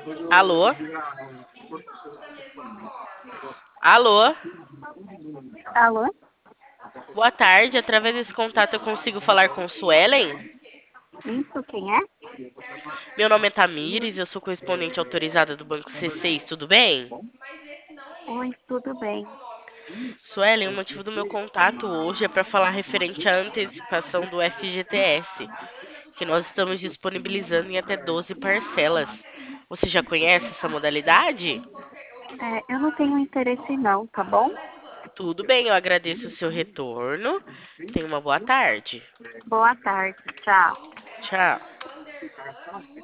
Alô? Alô? Alô? Boa tarde. Através desse contato eu consigo falar com Suelen? Isso, quem é? Meu nome é Tamires, eu sou correspondente autorizada do Banco C6, tudo bem? Oi, tudo bem? Suelen, o motivo do meu contato hoje é para falar referente à antecipação do FGTS, que nós estamos disponibilizando em até 12 parcelas. Você já conhece essa modalidade? Eu não tenho interesse não, tá bom? Tudo bem, eu agradeço o seu retorno. Tenha uma boa tarde. Boa tarde, tchau. Tchau.